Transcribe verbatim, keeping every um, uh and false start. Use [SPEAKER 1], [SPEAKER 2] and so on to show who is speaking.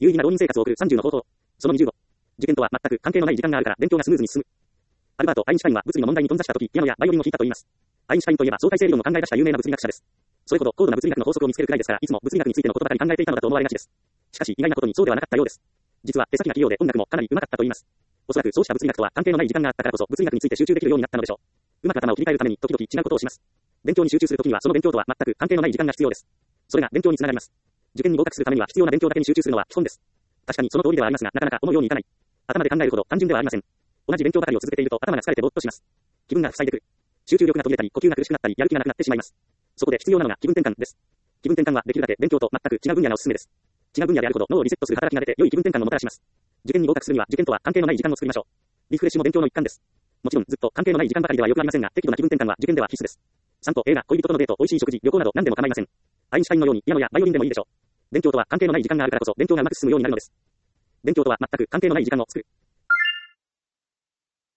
[SPEAKER 1] 有意義な浪人生活を送るさんじゅうの方法。そのにじゅうご。受験とは全く関係のない時間があるから勉強がスムーズに進む。アルバート・アインシュタインは物理の問題に頓挫した時、ピアノやバイオリンを弾いたと言います。アインシュタインといえば相対性理論を考え出した有名な物理学者です。それほど高度な物理学の法則を見つけるくらいですから、いつも物理学についてのことばかり考えていたのだと思われがちです。しかし意外なことにそうではなかったようです。実は手先が器用で音楽もかなり上手かったと言います。おそらくそうした物理学とは関係のない時間があったからこそ物理学について集中できるようになったのでしょう。うまく頭を切り替えるために時々違うことをします。勉強に集中するときにはその勉強とは全く関係のない時間が必要です。それが勉強につながります。受験に合格するためには必要な勉強だけに集中するのは基本です。確かにその通りではありますが、なかなか思うようにいかない。頭で考えるほど単純ではありません。同じ勉強ばかりを続けていると頭が疲れてぼーっとします。気分が塞いでくる。集中力が途切れたり、呼吸が苦しくなったり、やる気がなくなってしまいます。そこで必要なのが気分転換です。気分転換はできるだけ勉強と全く違う分野がおすすめです。違う分野であるほど脳をリセットする働きが出て良い気分転換をもたらします。受験に合格するには受験とは関係のない時間を作りましょう。リフレッシュも勉強の一環です。もちろんずっと関係のない時間ばかりではよくありませんが、適度な気分転換は受験では必須です。散歩、映画、恋人とのデート、美味しい食事、旅行など何でも構いません。アインシュタインのようにピアノやバイオリンでもいいでしょう。勉強とは関係のない時間があるからこそ勉強がうまく進むようになるのです。勉強とは全く関係のない時間を作る。